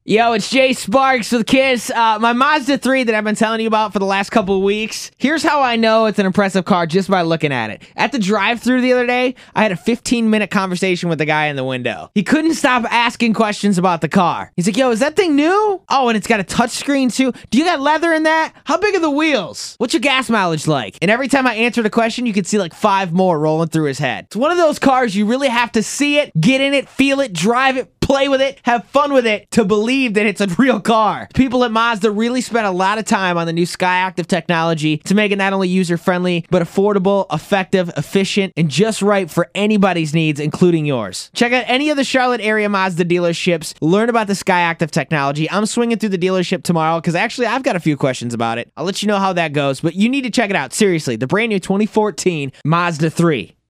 Yo, it's Jay Sparks with Kiss. My Mazda 3 that I've been telling you about for the last couple of weeks. Here's how I know it's an impressive car just by looking at it. At the drive-thru the other day, I had a 15-minute conversation with the guy in the window. He couldn't stop asking questions about the car. He's like, yo, is that thing new? Oh, and it's got a touchscreen too. Do you got leather in that? How big are the wheels? What's your gas mileage like? And every time I answered a question, you could see like 5 more rolling through his head. It's one of those cars you really have to see it, get in it, feel it, drive it, play with it, have fun with it to believe that it's a real car. People at Mazda really spent a lot of time on the new Skyactiv technology to make it not only user-friendly, but affordable, effective, efficient, and just right for anybody's needs, including yours. Check out any of the Charlotte area Mazda dealerships, learn about the Skyactiv technology. I'm swinging through the dealership tomorrow because actually I've got a few questions about it. I'll let you know how that goes, but you need to check it out. Seriously, the brand new 2014 Mazda 3.